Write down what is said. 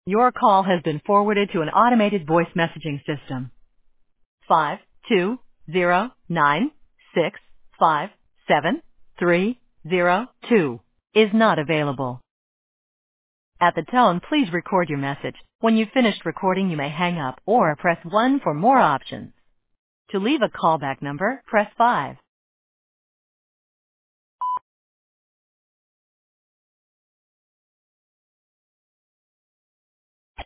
Your call has been forwarded to an automated voice messaging system. 52096573302 is not available. At the tone, please record your message. When you've finished recording, you may hang up or press 1 for more options. To leave a callback number, press 5.